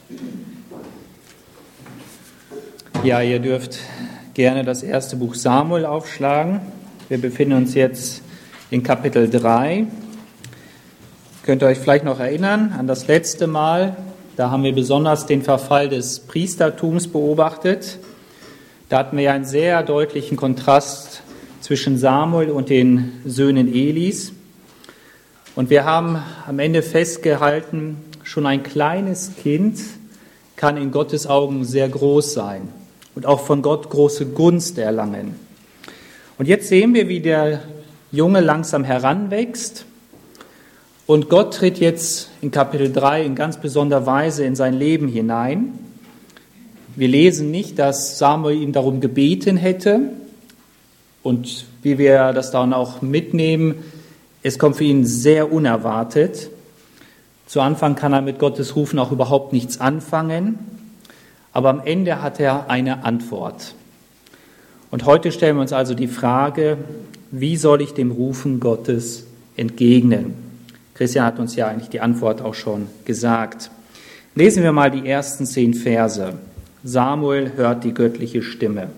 Ja, ihr dürft gerne das erste Buch Samuel aufschlagen. Wir befinden uns jetzt in Kapitel 3. Könnt ihr euch vielleicht noch erinnern an das letzte Mal? Da haben wir besonders den Verfall des Priestertums beobachtet. Da hatten wir ja einen sehr deutlichen Kontrast zwischen Samuel und den Söhnen Elis. Und wir haben am Ende festgehalten, schon ein kleines Kind kann in Gottes Augen sehr groß sein und auch von Gott große Gunst erlangen. Und jetzt sehen wir, wie der Junge langsam heranwächst. Und Gott tritt jetzt in Kapitel 3 in ganz besonderer Weise in sein Leben hinein. Wir lesen nicht, dass Samuel ihn darum gebeten hätte. Und wie wir das dann auch mitnehmen, es kommt für ihn sehr unerwartet. Zu Anfang kann er mit Gottes Rufen auch überhaupt nichts anfangen. Aber am Ende hat er eine Antwort. Und heute stellen wir uns also die Frage, wie soll ich dem Rufen Gottes entgegnen? Christian hat uns ja eigentlich die Antwort auch schon gesagt. Lesen wir mal die ersten 10 Verse. Samuel hört die göttliche Stimme.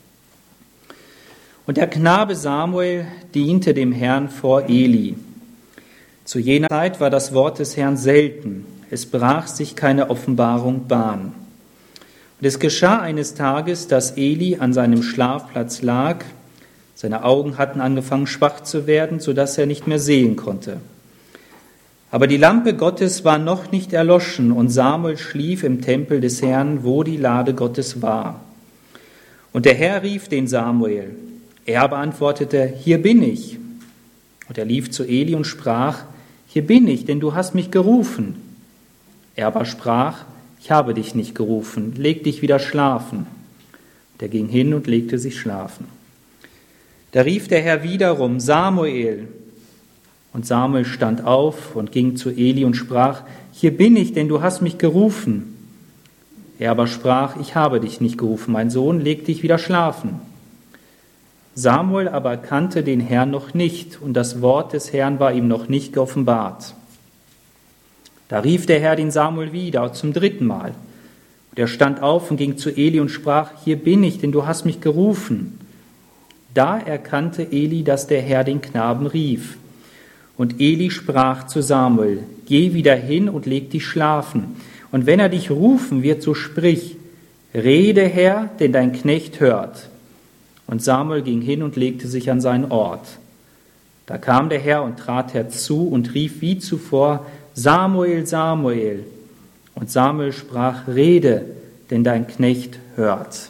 Und der Knabe Samuel diente dem Herrn vor Eli. Zu jener Zeit war das Wort des Herrn selten. Es brach sich keine Offenbarung Bahn. Und es geschah eines Tages, dass Eli an seinem Schlafplatz lag. Seine Augen hatten angefangen schwach zu werden, sodass er nicht mehr sehen konnte. Aber die Lampe Gottes war noch nicht erloschen und Samuel schlief im Tempel des Herrn, wo die Lade Gottes war. Und der Herr rief den Samuel. Er aber antwortete, hier bin ich. Und er lief zu Eli und sprach, hier bin ich, denn du hast mich gerufen. Er aber sprach, ich habe dich nicht gerufen, leg dich wieder schlafen. Und er ging hin und legte sich schlafen. Da rief der Herr wiederum, Samuel. Und Samuel stand auf und ging zu Eli und sprach, hier bin ich, denn du hast mich gerufen. Er aber sprach, ich habe dich nicht gerufen, mein Sohn, leg dich wieder schlafen. Samuel aber kannte den Herrn noch nicht, und das Wort des Herrn war ihm noch nicht geoffenbart. Da rief der Herr den Samuel wieder, zum 3. Mal. Und er stand auf und ging zu Eli und sprach, hier bin ich, denn du hast mich gerufen. Da erkannte Eli, dass der Herr den Knaben rief. Und Eli sprach zu Samuel, geh wieder hin und leg dich schlafen. Und wenn er dich rufen wird, so sprich, rede Herr, denn dein Knecht hört. Und Samuel ging hin und legte sich an seinen Ort. Da kam der Herr und trat herzu und rief wie zuvor, Samuel, Samuel. Und Samuel sprach, rede, denn dein Knecht hört.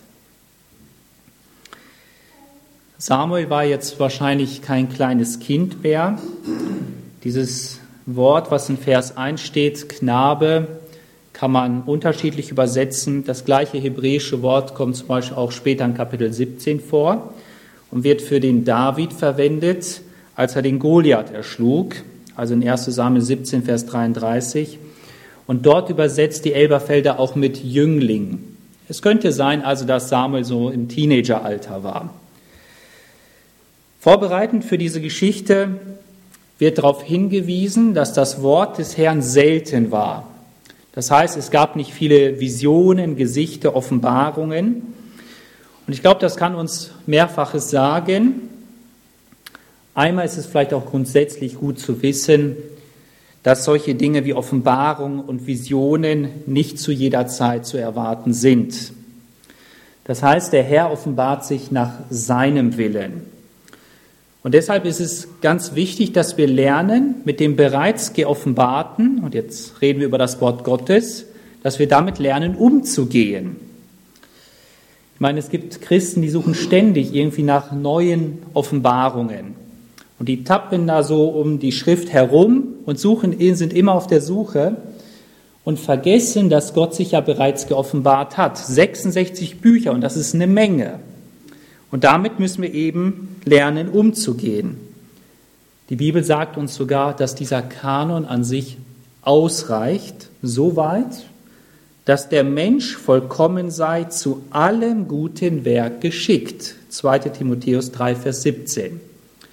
Samuel war jetzt wahrscheinlich kein kleines Kind mehr. Dieses Wort, was in Vers 1 steht, Knabe, kann man unterschiedlich übersetzen. Das gleiche hebräische Wort kommt zum Beispiel auch später in Kapitel 17 vor und wird für den David verwendet, als er den Goliath erschlug, also in 1. Samuel 17, Vers 33. Und dort übersetzt die Elberfelder auch mit Jüngling. Es könnte sein, also, dass Samuel so im Teenageralter war. Vorbereitend für diese Geschichte wird darauf hingewiesen, dass das Wort des Herrn selten war. Das heißt, es gab nicht viele Visionen, Gesichter, Offenbarungen. Und ich glaube, das kann uns Mehrfaches sagen. Einmal ist es vielleicht auch grundsätzlich gut zu wissen, dass solche Dinge wie Offenbarungen und Visionen nicht zu jeder Zeit zu erwarten sind. Das heißt, der Herr offenbart sich nach seinem Willen. Und deshalb ist es ganz wichtig, dass wir lernen, mit dem bereits Geoffenbarten, und jetzt reden wir über das Wort Gottes, dass wir damit lernen, umzugehen. Ich meine, es gibt Christen, die suchen ständig irgendwie nach neuen Offenbarungen. Und die tappen da so um die Schrift herum und sind immer auf der Suche und vergessen, dass Gott sich ja bereits geoffenbart hat. 66 Bücher, und das ist eine Menge. Und damit müssen wir eben lernen, umzugehen. Die Bibel sagt uns sogar, dass dieser Kanon an sich ausreicht, so weit, dass der Mensch vollkommen sei, zu allem guten Werk geschickt. 2. Timotheus 3, Vers 17.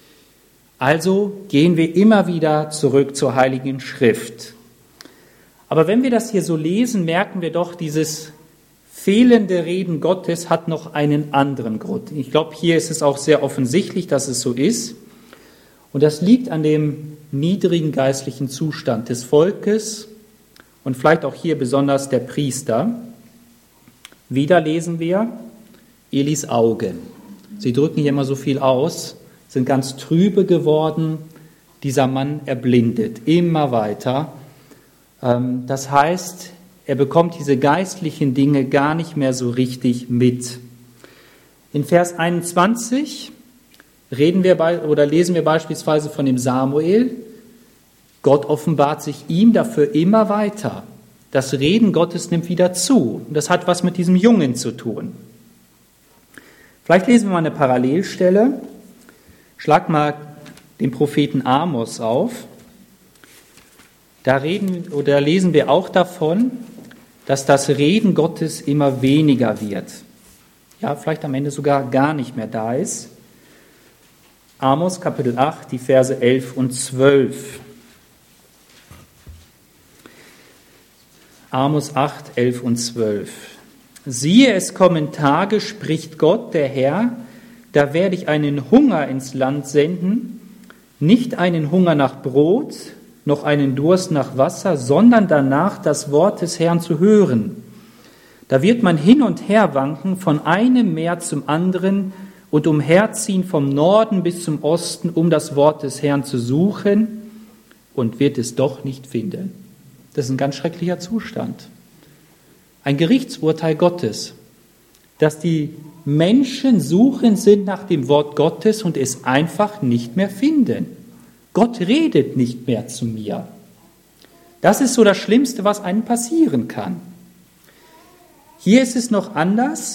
Also gehen wir immer wieder zurück zur Heiligen Schrift. Aber wenn wir das hier so lesen, merken wir doch, dieses fehlende Reden Gottes hat noch einen anderen Grund. Ich glaube, hier ist es auch sehr offensichtlich, dass es so ist. Und das liegt an dem niedrigen geistlichen Zustand des Volkes und vielleicht auch hier besonders der Priester. Wieder lesen wir Elis Augen. Sie drücken hier immer so viel aus, sind ganz trübe geworden. Dieser Mann erblindet immer weiter. Das heißt, er bekommt diese geistlichen Dinge gar nicht mehr so richtig mit. In Vers 21 lesen wir beispielsweise von dem Samuel. Gott offenbart sich ihm dafür immer weiter. Das Reden Gottes nimmt wieder zu. Und das hat was mit diesem Jungen zu tun. Vielleicht lesen wir mal eine Parallelstelle. Schlag mal den Propheten Amos auf. Da lesen wir auch davon, dass das Reden Gottes immer weniger wird. Ja, vielleicht am Ende sogar gar nicht mehr da ist. Amos Kapitel 8, die Verse 11 und 12. Amos 8, 11 und 12. Siehe, es kommen Tage, spricht Gott, der Herr, da werde ich einen Hunger ins Land senden, nicht einen Hunger nach Brot, noch einen Durst nach Wasser, sondern danach das Wort des Herrn zu hören. Da wird man hin und her wanken von einem Meer zum anderen und umherziehen vom Norden bis zum Osten, um das Wort des Herrn zu suchen und wird es doch nicht finden. Das ist ein ganz schrecklicher Zustand. Ein Gerichtsurteil Gottes, dass die Menschen suchend sind nach dem Wort Gottes und es einfach nicht mehr finden. Gott redet nicht mehr zu mir. Das ist so das Schlimmste, was einem passieren kann. Hier ist es noch anders.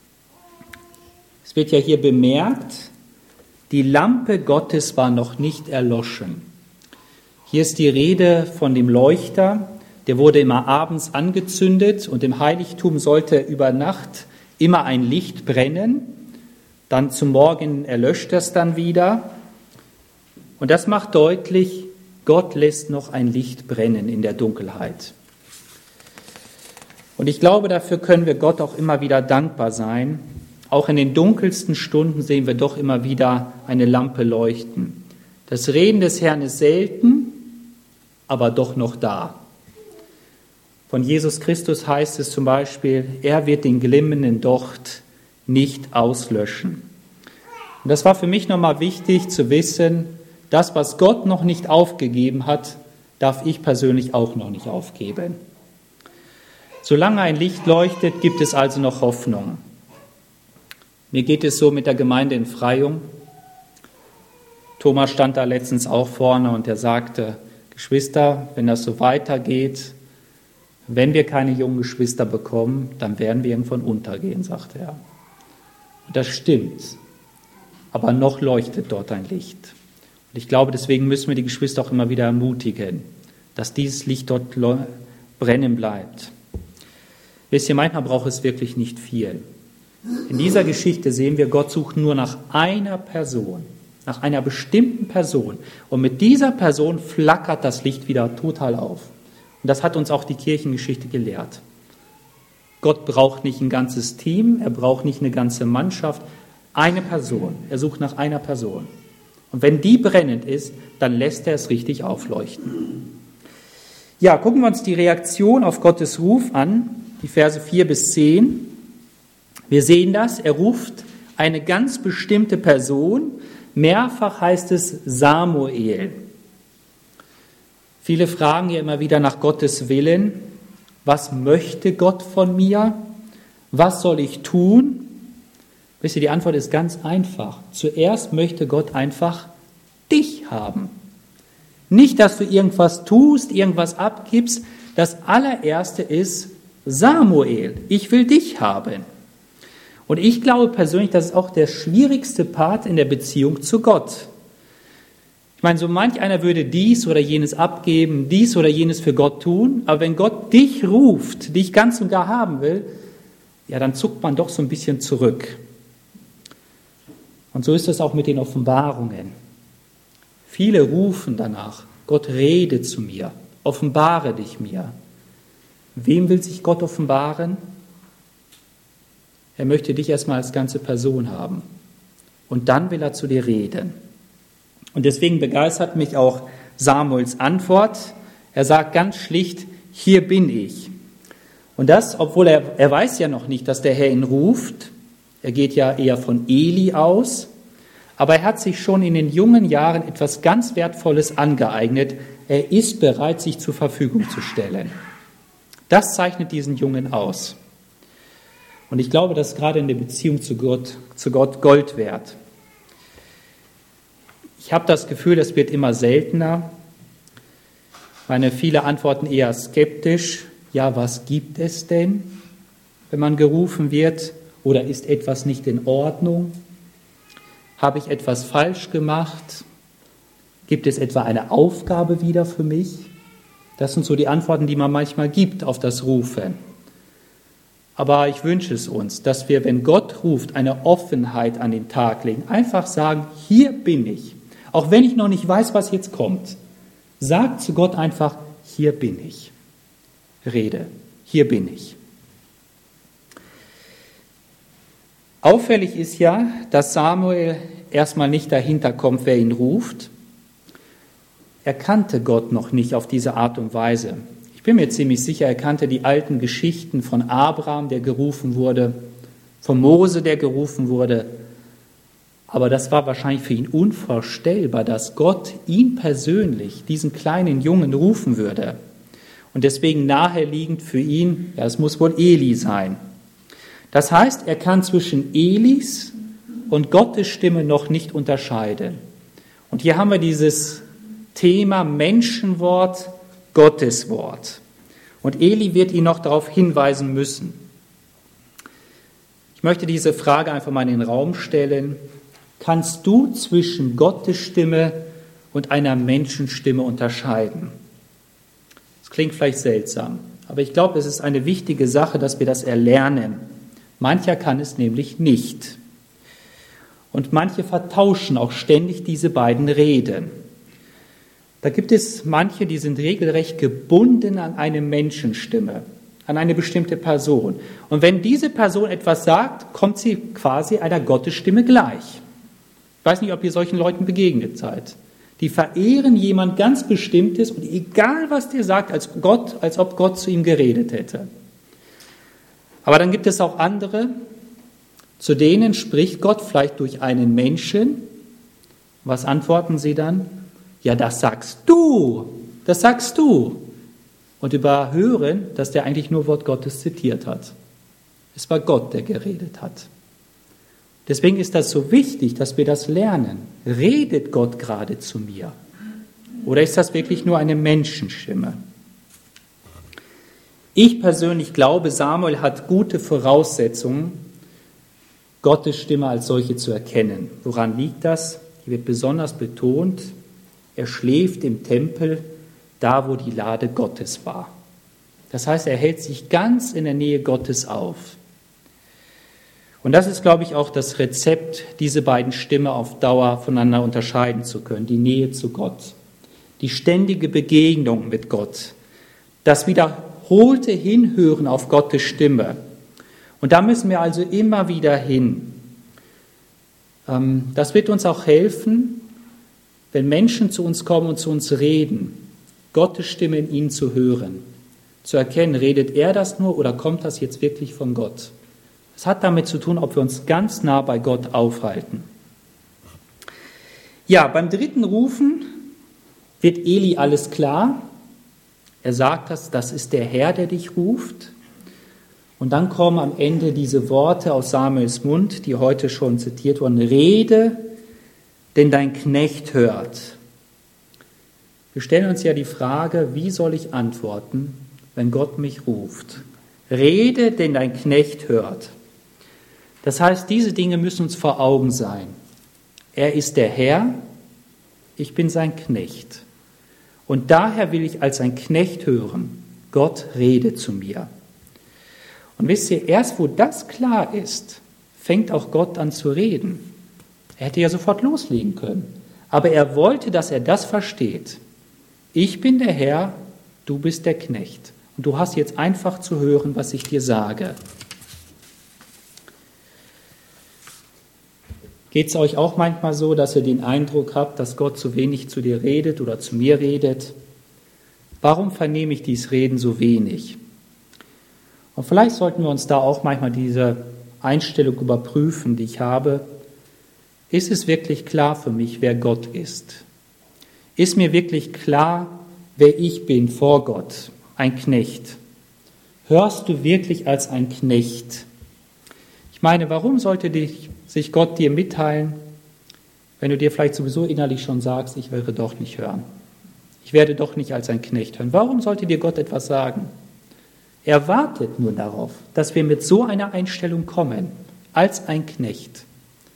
Es wird ja hier bemerkt, die Lampe Gottes war noch nicht erloschen. Hier ist die Rede von dem Leuchter, der wurde immer abends angezündet und im Heiligtum sollte über Nacht immer ein Licht brennen. Dann zum Morgen erlöscht es dann wieder. Und das macht deutlich, Gott lässt noch ein Licht brennen in der Dunkelheit. Und ich glaube, dafür können wir Gott auch immer wieder dankbar sein. Auch in den dunkelsten Stunden sehen wir doch immer wieder eine Lampe leuchten. Das Reden des Herrn ist selten, aber doch noch da. Von Jesus Christus heißt es zum Beispiel, er wird den glimmenden Docht nicht auslöschen. Und das war für mich nochmal wichtig zu wissen, das, was Gott noch nicht aufgegeben hat, darf ich persönlich auch noch nicht aufgeben. Solange ein Licht leuchtet, gibt es also noch Hoffnung. Mir geht es so mit der Gemeinde in Freyung. Thomas stand da letztens auch vorne und er sagte, Geschwister, wenn das so weitergeht, wenn wir keine jungen Geschwister bekommen, dann werden wir irgendwann untergehen, sagte er. Und das stimmt. Aber noch leuchtet dort ein Licht. Und ich glaube, deswegen müssen wir die Geschwister auch immer wieder ermutigen, dass dieses Licht dort brennen bleibt. Wisst ihr, manchmal braucht es wirklich nicht viel. In dieser Geschichte sehen wir, Gott sucht nur nach einer Person, nach einer bestimmten Person. Und mit dieser Person flackert das Licht wieder total auf. Und das hat uns auch die Kirchengeschichte gelehrt. Gott braucht nicht ein ganzes Team, er braucht nicht eine ganze Mannschaft, eine Person. Er sucht nach einer Person. Und wenn die brennend ist, dann lässt er es richtig aufleuchten. Ja, gucken wir uns die Reaktion auf Gottes Ruf an, die Verse 4 bis 10. Wir sehen das, er ruft eine ganz bestimmte Person. Mehrfach heißt es Samuel. Viele fragen ja immer wieder nach Gottes Willen. Was möchte Gott von mir? Was soll ich tun? Wisst ihr, die Antwort ist ganz einfach. Zuerst möchte Gott einfach dich haben. Nicht, dass du irgendwas tust, irgendwas abgibst. Das allererste ist Samuel. Ich will dich haben. Und ich glaube persönlich, das ist auch der schwierigste Part in der Beziehung zu Gott. Ich meine, so manch einer würde dies oder jenes abgeben, dies oder jenes für Gott tun. Aber wenn Gott dich ruft, dich ganz und gar haben will, ja, dann zuckt man doch so ein bisschen zurück. Und so ist es auch mit den Offenbarungen. Viele rufen danach, Gott rede zu mir, offenbare dich mir. Wem will sich Gott offenbaren? Er möchte dich erstmal als ganze Person haben. Und dann will er zu dir reden. Und deswegen begeistert mich auch Samuels Antwort. Er sagt ganz schlicht, hier bin ich. Und das, obwohl er weiß ja noch nicht, dass der Herr ihn ruft. Er geht ja eher von Eli aus. Aber er hat sich schon in den jungen Jahren etwas ganz Wertvolles angeeignet. Er ist bereit, sich zur Verfügung zu stellen. Das zeichnet diesen Jungen aus. Und ich glaube, das ist gerade in der Beziehung zu Gott Gold wert. Ich habe das Gefühl, das wird immer seltener. Viele antworten eher skeptisch. Ja, was gibt es denn, wenn man gerufen wird? Oder ist etwas nicht in Ordnung? Habe ich etwas falsch gemacht? Gibt es etwa eine Aufgabe wieder für mich? Das sind so die Antworten, die man manchmal gibt auf das Rufen. Aber ich wünsche es uns, dass wir, wenn Gott ruft, eine Offenheit an den Tag legen. Einfach sagen, hier bin ich. Auch wenn ich noch nicht weiß, was jetzt kommt. Sag zu Gott einfach, hier bin ich. Rede, hier bin ich. Auffällig ist ja, dass Samuel erstmal nicht dahinter kommt, wer ihn ruft. Er kannte Gott noch nicht auf diese Art und Weise. Ich bin mir ziemlich sicher, er kannte die alten Geschichten von Abraham, der gerufen wurde, von Mose, der gerufen wurde. Aber das war wahrscheinlich für ihn unvorstellbar, dass Gott ihn persönlich, diesen kleinen Jungen, rufen würde. Und deswegen naheliegend für ihn, ja, es muss wohl Eli sein. Das heißt, er kann zwischen Elis und Gottes Stimme noch nicht unterscheiden. Und hier haben wir dieses Thema Menschenwort, Gotteswort. Und Eli wird ihn noch darauf hinweisen müssen. Ich möchte diese Frage einfach mal in den Raum stellen. Kannst du zwischen Gottes Stimme und einer Menschenstimme unterscheiden? Das klingt vielleicht seltsam, aber ich glaube, es ist eine wichtige Sache, dass wir das erlernen. Mancher kann es nämlich nicht. Und manche vertauschen auch ständig diese beiden Reden. Da gibt es manche, die sind regelrecht gebunden an eine Menschenstimme, an eine bestimmte Person. Und wenn diese Person etwas sagt, kommt sie quasi einer Gottesstimme gleich. Ich weiß nicht, ob ihr solchen Leuten begegnet seid. Die verehren jemand ganz Bestimmtes und egal, was der sagt, als ob Gott zu ihm geredet hätte. Aber dann gibt es auch andere, zu denen spricht Gott vielleicht durch einen Menschen. Was antworten sie dann? Ja, das sagst du. Und überhören, dass der eigentlich nur Wort Gottes zitiert hat. Es war Gott, der geredet hat. Deswegen ist das so wichtig, dass wir das lernen. Redet Gott gerade zu mir? Oder ist das wirklich nur eine Menschenstimme? Ich persönlich glaube, Samuel hat gute Voraussetzungen, Gottes Stimme als solche zu erkennen. Woran liegt das? Hier wird besonders betont, er schläft im Tempel, da wo die Lade Gottes war. Das heißt, er hält sich ganz in der Nähe Gottes auf. Und das ist, glaube ich, auch das Rezept, diese beiden Stimmen auf Dauer voneinander unterscheiden zu können. Die Nähe zu Gott, die ständige Begegnung mit Gott, das wiederholte Hinhören auf Gottes Stimme. Und da müssen wir also immer wieder hin. Das wird uns auch helfen, wenn Menschen zu uns kommen und zu uns reden, Gottes Stimme in ihnen zu hören, zu erkennen, redet er das nur oder kommt das jetzt wirklich von Gott? Es hat damit zu tun, ob wir uns ganz nah bei Gott aufhalten. Ja, beim dritten Rufen wird Eli alles klar. Er sagt das ist der Herr, der dich ruft. Und dann kommen am Ende diese Worte aus Samuels Mund, die heute schon zitiert wurden. Rede, denn dein Knecht hört. Wir stellen uns ja die Frage, wie soll ich antworten, wenn Gott mich ruft? Rede, denn dein Knecht hört. Das heißt, diese Dinge müssen uns vor Augen sein. Er ist der Herr, ich bin sein Knecht. Und daher will ich als ein Knecht hören, Gott rede zu mir. Und wisst ihr, erst wo das klar ist, fängt auch Gott an zu reden. Er hätte ja sofort loslegen können. Aber er wollte, dass er das versteht. Ich bin der Herr, du bist der Knecht. und du hast jetzt einfach zu hören, was ich dir sage. Geht es euch auch manchmal so, dass ihr den Eindruck habt, dass Gott zu wenig zu dir redet oder zu mir redet? Warum vernehme ich dieses Reden so wenig? Und vielleicht sollten wir uns da auch manchmal diese Einstellung überprüfen, die ich habe. Ist es wirklich klar für mich, wer Gott ist? Ist mir wirklich klar, wer ich bin vor Gott, ein Knecht? Hörst du wirklich als ein Knecht? Ich meine, warum sollte sich Gott dir mitteilen, wenn du dir vielleicht sowieso innerlich schon sagst, ich werde doch nicht hören. Ich werde doch nicht als ein Knecht hören. Warum sollte dir Gott etwas sagen? Er wartet nur darauf, dass wir mit so einer Einstellung kommen, als ein Knecht.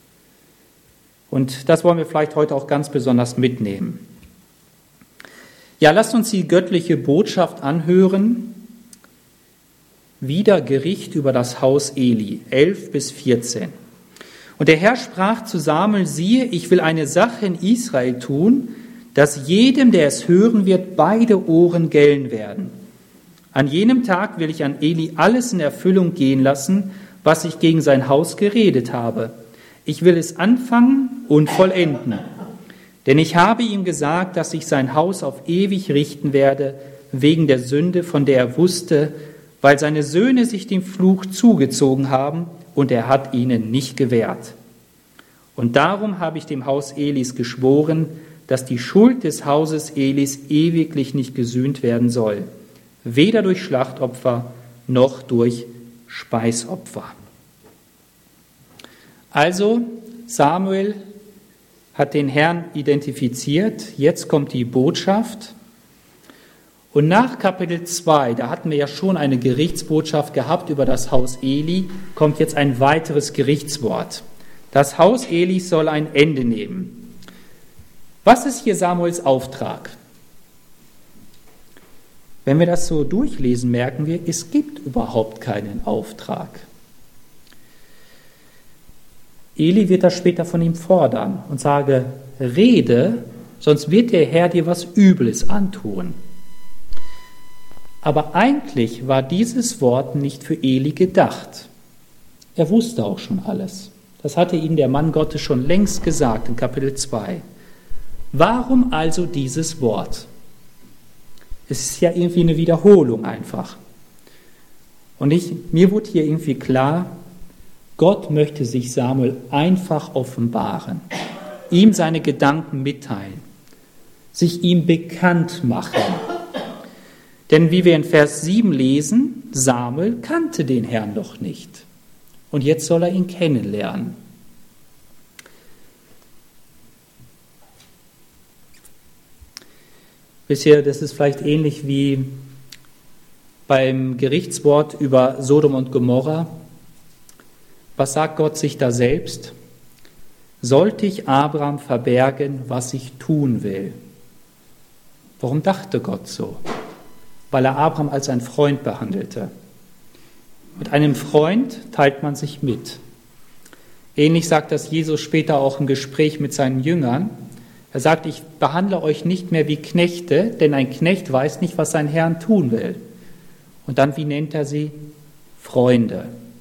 Und das wollen wir vielleicht heute auch ganz besonders mitnehmen. Ja, lasst uns die göttliche Botschaft anhören. Wieder Gericht über das Haus Eli, 11 bis 14. Und der Herr sprach zu Samuel, siehe, ich will eine Sache in Israel tun, dass jedem, der es hören wird, beide Ohren gellen werden. An jenem Tag will ich an Eli alles in Erfüllung gehen lassen, was ich gegen sein Haus geredet habe. Ich will es anfangen und vollenden. Denn ich habe ihm gesagt, dass ich sein Haus auf ewig richten werde, wegen der Sünde, von der er wusste, weil seine Söhne sich dem Fluch zugezogen haben, und er hat ihnen nicht gewährt. Und darum habe ich dem Haus Elis geschworen, dass die Schuld des Hauses Elis ewiglich nicht gesühnt werden soll, weder durch Schlachtopfer noch durch Speisopfer. Also Samuel hat den Herrn identifiziert, jetzt kommt die Botschaft. Und nach Kapitel 2, da hatten wir ja schon eine Gerichtsbotschaft gehabt über das Haus Eli, kommt jetzt ein weiteres Gerichtswort. Das Haus Elis soll ein Ende nehmen. Was ist hier Samuels Auftrag? Wenn wir das so durchlesen, merken wir, es gibt überhaupt keinen Auftrag. Eli wird das später von ihm fordern und sage, rede, sonst wird der Herr dir was Übles antun. Aber eigentlich war dieses Wort nicht für Eli gedacht. Er wusste auch schon alles. Das hatte ihm der Mann Gottes schon längst gesagt in Kapitel 2. Warum also dieses Wort? Es ist ja irgendwie eine Wiederholung einfach. Und mir wurde hier irgendwie klar, Gott möchte sich Samuel einfach offenbaren, ihm seine Gedanken mitteilen, sich ihm bekannt machen. Denn wie wir in Vers 7 lesen, Samuel kannte den Herrn noch nicht. Und jetzt soll er ihn kennenlernen. Wisst ihr, das ist vielleicht ähnlich wie beim Gerichtswort über Sodom und Gomorra. Was sagt Gott sich da selbst? Sollte ich Abraham verbergen, was ich tun will? Warum dachte Gott so? Weil er Abraham als einen Freund behandelte. Mit einem Freund teilt man sich mit. Ähnlich sagt das Jesus später auch im Gespräch mit seinen Jüngern. Er sagt, ich behandle euch nicht mehr wie Knechte, denn ein Knecht weiß nicht, was sein Herr tun will. Und dann, wie nennt er sie? Freunde.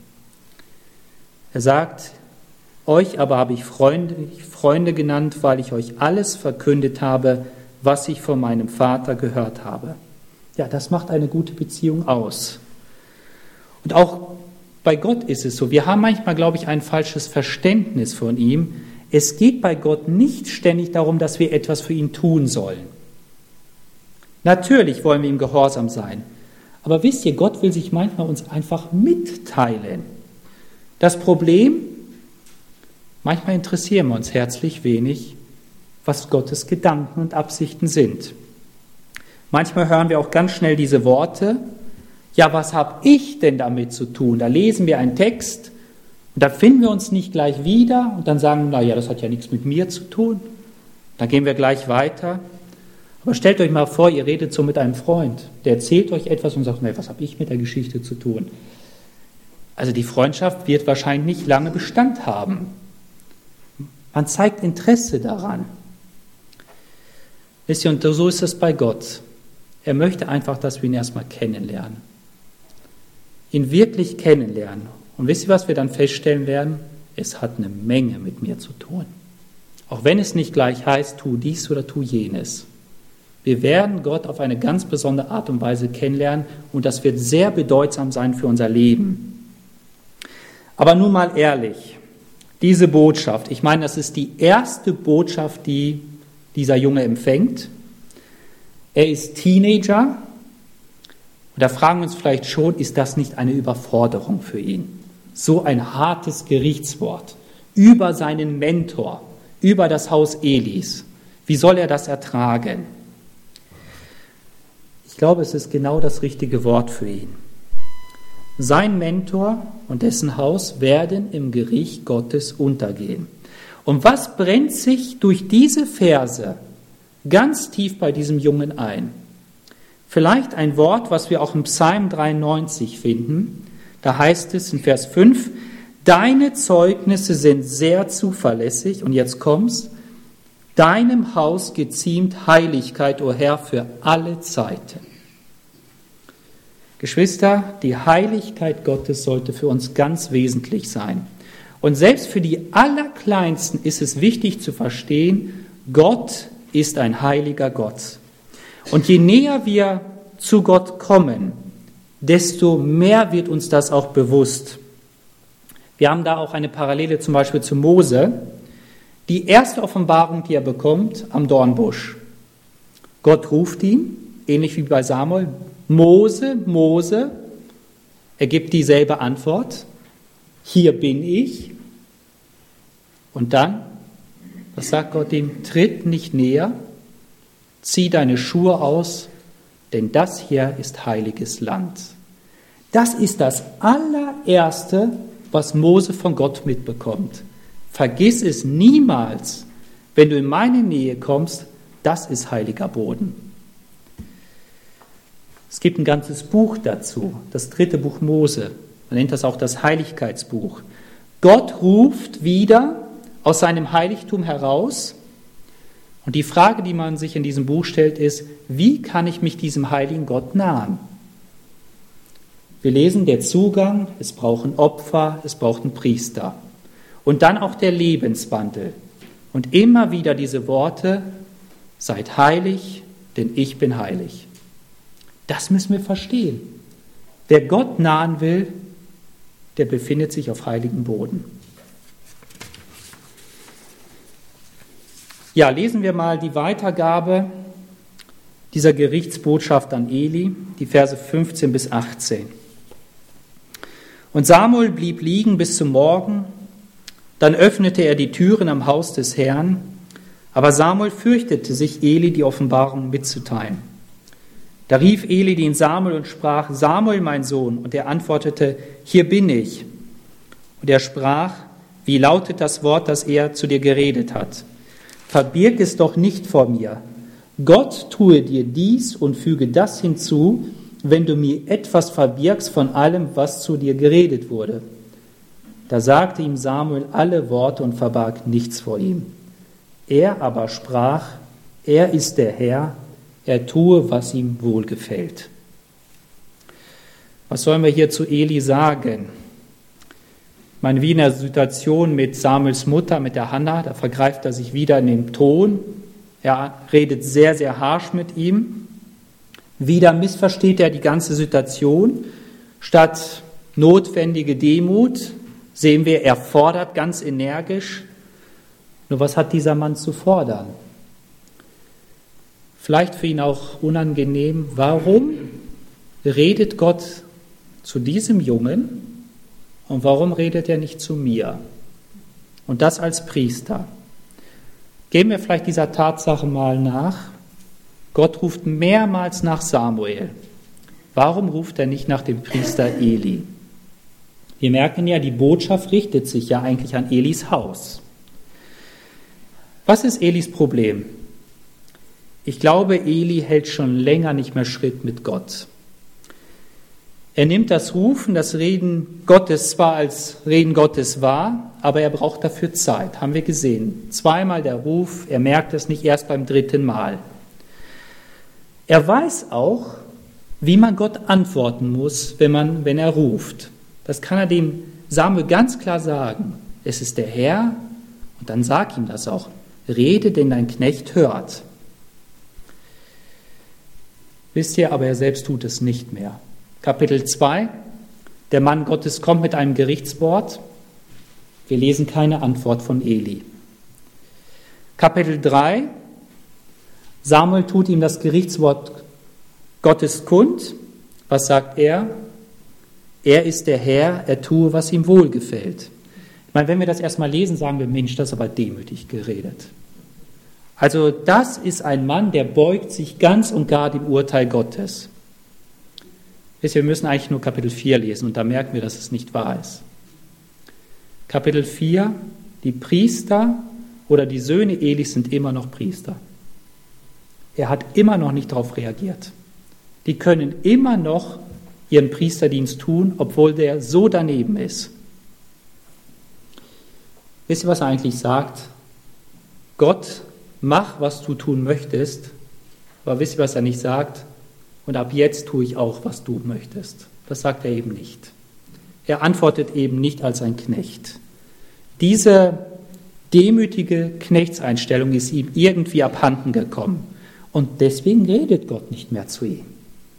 Er sagt, euch aber habe ich Freunde genannt, weil ich euch alles verkündet habe, was ich von meinem Vater gehört habe. Ja, das macht eine gute Beziehung aus. Und auch bei Gott ist es so. Wir haben manchmal, glaube ich, ein falsches Verständnis von ihm. Es geht bei Gott nicht ständig darum, dass wir etwas für ihn tun sollen. Natürlich wollen wir ihm gehorsam sein. Aber wisst ihr, Gott will sich manchmal uns einfach mitteilen. Das Problem, manchmal interessieren wir uns herzlich wenig, was Gottes Gedanken und Absichten sind. Manchmal hören wir auch ganz schnell diese Worte, ja, was habe ich denn damit zu tun? Da lesen wir einen Text und da finden wir uns nicht gleich wieder und dann sagen, na ja, das hat ja nichts mit mir zu tun. Dann gehen wir gleich weiter. Aber stellt euch mal vor, ihr redet so mit einem Freund, der erzählt euch etwas und sagt, na, was habe ich mit der Geschichte zu tun? Also die Freundschaft wird wahrscheinlich nicht lange Bestand haben. Man zeigt Interesse daran. Wisst ihr, und so ist es bei Gott. Er möchte einfach, dass wir ihn erstmal kennenlernen. Ihn wirklich kennenlernen. Und wisst ihr, was wir dann feststellen werden? Es hat eine Menge mit mir zu tun. Auch wenn es nicht gleich heißt, tu dies oder tu jenes. Wir werden Gott auf eine ganz besondere Art und Weise kennenlernen und das wird sehr bedeutsam sein für unser Leben. Aber nun mal ehrlich, diese Botschaft, ich meine, das ist die erste Botschaft, die dieser Junge empfängt. Er ist Teenager und da fragen wir uns vielleicht schon, ist das nicht eine Überforderung für ihn? So ein hartes Gerichtswort über seinen Mentor, über das Haus Elis. Wie soll er das ertragen? Ich glaube, es ist genau das richtige Wort für ihn. Sein Mentor und dessen Haus werden im Gericht Gottes untergehen. Und was brennt sich durch diese Verse ganz tief bei diesem Jungen ein? Vielleicht ein Wort, was wir auch im Psalm 93 finden. Da heißt es in Vers 5, deine Zeugnisse sind sehr zuverlässig, und jetzt kommt's, deinem Haus geziemt Heiligkeit, o Herr, für alle Zeiten. Geschwister, die Heiligkeit Gottes sollte für uns ganz wesentlich sein. Und selbst für die Allerkleinsten ist es wichtig zu verstehen, Gott ist ein heiliger Gott. Und je näher wir zu Gott kommen, desto mehr wird uns das auch bewusst. Wir haben da auch eine Parallele zum Beispiel zu Mose. Die erste Offenbarung, die er bekommt, am Dornbusch. Gott ruft ihn, ähnlich wie bei Samuel, Mose, Mose. Er gibt dieselbe Antwort. Hier bin ich. Und dann, was sagt Gott ihm? Tritt nicht näher, zieh deine Schuhe aus, denn das hier ist heiliges Land. Das ist das allererste, was Mose von Gott mitbekommt. Vergiss es niemals, wenn du in meine Nähe kommst, das ist heiliger Boden. Es gibt ein ganzes Buch dazu, das 3. Buch Mose. Man nennt das auch das Heiligkeitsbuch. Gott ruft wieder aus seinem Heiligtum heraus. Und die Frage, die man sich in diesem Buch stellt, ist, wie kann ich mich diesem heiligen Gott nahen? Wir lesen, der Zugang, es brauchen Opfer, es braucht einen Priester. Und dann auch der Lebenswandel. Und immer wieder diese Worte, seid heilig, denn ich bin heilig. Das müssen wir verstehen. Wer Gott nahen will, der befindet sich auf heiligem Boden. Ja, lesen wir mal die Weitergabe dieser Gerichtsbotschaft an Eli, die Verse 15 bis 18. Und Samuel blieb liegen bis zum Morgen, dann öffnete er die Türen am Haus des Herrn, aber Samuel fürchtete sich, Eli die Offenbarung mitzuteilen. Da rief Eli den Samuel und sprach, Samuel, mein Sohn, und er antwortete, hier bin ich. Und er sprach, wie lautet das Wort, das er zu dir geredet hat? Verbirg es doch nicht vor mir. Gott tue dir dies und füge das hinzu, wenn du mir etwas verbirgst von allem, was zu dir geredet wurde. Da sagte ihm Samuel alle Worte und verbarg nichts vor ihm. Er aber sprach, er ist der Herr, er tue, was ihm wohlgefällt. Was sollen wir hier zu Eli sagen? Ich meine, wie in der Situation mit Samuels Mutter, mit der Hannah, da vergreift er sich wieder in den Ton. Er redet sehr, sehr harsch mit ihm. Wieder missversteht er die ganze Situation. Statt notwendige Demut sehen wir, er fordert ganz energisch. Nur was hat dieser Mann zu fordern? Vielleicht für ihn auch unangenehm. Warum redet Gott zu diesem Jungen und warum redet er nicht zu mir? Und das als Priester. Gehen wir vielleicht dieser Tatsache mal nach. Gott ruft mehrmals nach Samuel. Warum ruft er nicht nach dem Priester Eli? Wir merken ja, die Botschaft richtet sich ja eigentlich an Elis Haus. Was ist Elis Problem? Ich glaube, Eli hält schon länger nicht mehr Schritt mit Gott. Er nimmt das Rufen, das Reden Gottes zwar als Reden Gottes wahr, aber er braucht dafür Zeit, haben wir gesehen. Zweimal der Ruf, er merkt es nicht erst beim 3. Mal. Er weiß auch, wie man Gott antworten muss, wenn er ruft. Das kann er dem Samuel ganz klar sagen. Es ist der Herr, und dann sag ihm das auch. Rede, denn dein Knecht hört. Wisst ihr, aber er selbst tut es nicht mehr. Kapitel 2, der Mann Gottes kommt mit einem Gerichtswort. Wir lesen keine Antwort von Eli. Kapitel 3, Samuel tut ihm das Gerichtswort Gottes kund. Was sagt er? Er ist der Herr, er tue, was ihm wohlgefällt. Ich meine, wenn wir das erstmal lesen, sagen wir, Mensch, das ist aber demütig geredet. Also das ist ein Mann, der beugt sich ganz und gar dem Urteil Gottes. Wisst ihr, wir müssen eigentlich nur Kapitel 4 lesen und da merken wir, dass es nicht wahr ist. Kapitel 4, die Priester oder die Söhne Elis sind immer noch Priester. Er hat immer noch nicht darauf reagiert. Die können immer noch ihren Priesterdienst tun, obwohl der so daneben ist. Wisst ihr, was er eigentlich sagt? Gott, mach, was du tun möchtest, aber wisst ihr, was er nicht sagt? Und ab jetzt tue ich auch, was du möchtest. Das sagt er eben nicht. Er antwortet eben nicht als ein Knecht. Diese demütige Knechtseinstellung ist ihm irgendwie abhanden gekommen. Und deswegen redet Gott nicht mehr zu ihm.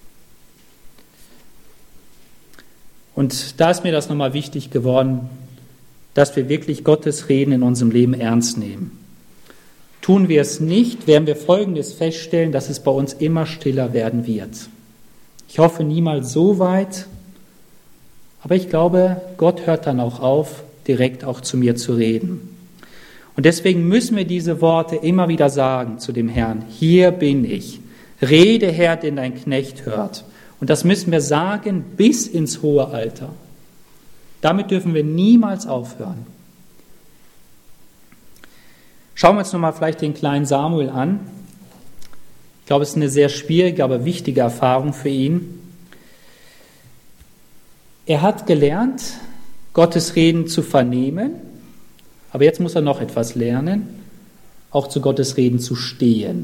Und da ist mir das nochmal wichtig geworden, dass wir wirklich Gottes Reden in unserem Leben ernst nehmen. Tun wir es nicht, werden wir Folgendes feststellen, dass es bei uns immer stiller werden wird. Ich hoffe niemals so weit, aber ich glaube, Gott hört dann auch auf, direkt auch zu mir zu reden. Und deswegen müssen wir diese Worte immer wieder sagen zu dem Herrn. Hier bin ich. Rede, Herr, denn dein Knecht hört. Und das müssen wir sagen bis ins hohe Alter. Damit dürfen wir niemals aufhören. Schauen wir uns nochmal vielleicht den kleinen Samuel an. Ich glaube, es ist eine sehr schwierige, aber wichtige Erfahrung für ihn. Er hat gelernt, Gottes Reden zu vernehmen, aber jetzt muss er noch etwas lernen, auch zu Gottes Reden zu stehen.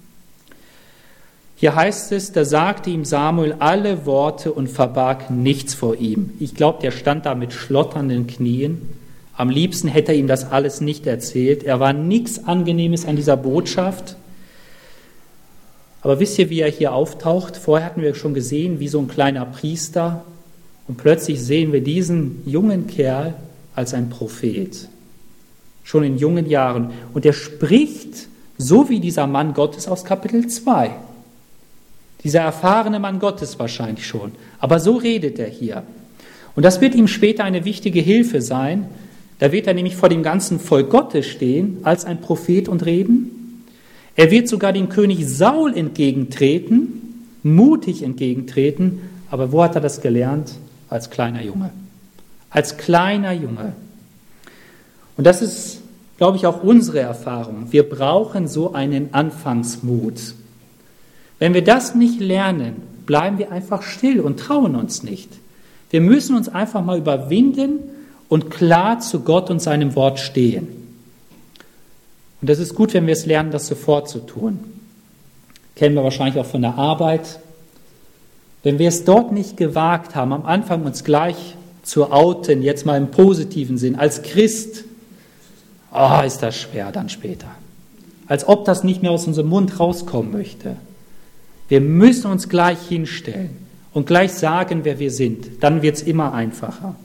Hier heißt es, da sagte ihm Samuel alle Worte und verbarg nichts vor ihm. Ich glaube, der stand da mit schlotternden Knien. Am liebsten hätte er ihm das alles nicht erzählt. Er war nichts Angenehmes an dieser Botschaft. Aber wisst ihr, wie er hier auftaucht? Vorher hatten wir schon gesehen, wie so ein kleiner Priester. Und plötzlich sehen wir diesen jungen Kerl als ein Prophet. Schon in jungen Jahren. Und er spricht so wie dieser Mann Gottes aus Kapitel 2. Dieser erfahrene Mann Gottes wahrscheinlich schon. Aber so redet er hier. Und das wird ihm später eine wichtige Hilfe sein. Da wird er nämlich vor dem ganzen Volk Gottes stehen, als ein Prophet und reden. Er wird sogar dem König Saul entgegentreten, mutig entgegentreten. Aber wo hat er das gelernt? Als kleiner Junge. Als kleiner Junge. Und das ist, glaube ich, auch unsere Erfahrung. Wir brauchen so einen Anfangsmut. Wenn wir das nicht lernen, bleiben wir einfach still und trauen uns nicht. Wir müssen uns einfach mal überwinden und klar zu Gott und seinem Wort stehen. Und das ist gut, wenn wir es lernen, das sofort zu tun. Kennen wir wahrscheinlich auch von der Arbeit. Wenn wir es dort nicht gewagt haben, am Anfang uns gleich zu outen, jetzt mal im positiven Sinn, als Christ, ist das schwer dann später. Als ob das nicht mehr aus unserem Mund rauskommen möchte. Wir müssen uns gleich hinstellen und gleich sagen, wer wir sind. Dann wird es immer einfacher.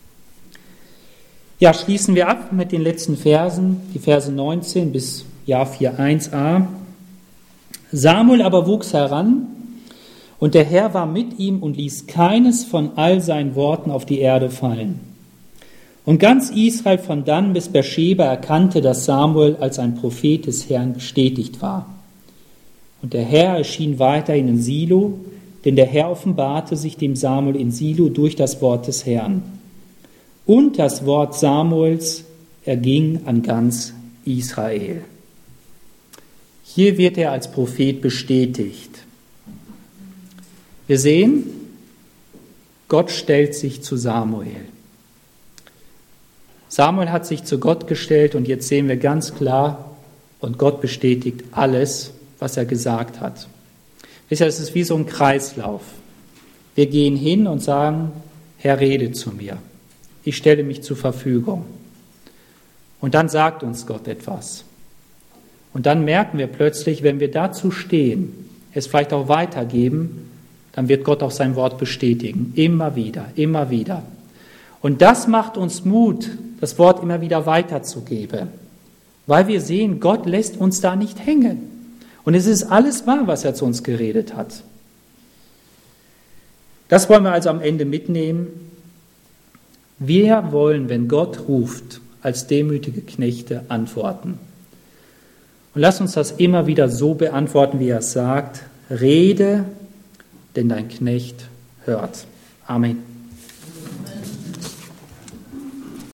Ja, schließen wir ab mit den letzten Versen, die Verse 19 bis 4,1a. Samuel aber wuchs heran, und der Herr war mit ihm und ließ keines von all seinen Worten auf die Erde fallen. Und ganz Israel von Dan bis Beersheba erkannte, dass Samuel als ein Prophet des Herrn bestätigt war. Und der Herr erschien weiterhin in Silo, denn der Herr offenbarte sich dem Samuel in Silo durch das Wort des Herrn. Und das Wort Samuels erging an ganz Israel. Hier wird er als Prophet bestätigt. Wir sehen, Gott stellt sich zu Samuel. Samuel hat sich zu Gott gestellt und jetzt sehen wir ganz klar, und Gott bestätigt alles, was er gesagt hat. Wisst ihr, das ist wie so ein Kreislauf. Wir gehen hin und sagen, Herr, rede zu mir. Ich stelle mich zur Verfügung. Und dann sagt uns Gott etwas. Und dann merken wir plötzlich, wenn wir dazu stehen, es vielleicht auch weitergeben, dann wird Gott auch sein Wort bestätigen. Immer wieder, immer wieder. Und das macht uns Mut, das Wort immer wieder weiterzugeben. Weil wir sehen, Gott lässt uns da nicht hängen. Und es ist alles wahr, was er zu uns geredet hat. Das wollen wir also am Ende mitnehmen. Wir wollen, wenn Gott ruft, als demütige Knechte antworten. Und lass uns das immer wieder so beantworten, wie er es sagt. Rede, denn dein Knecht hört. Amen.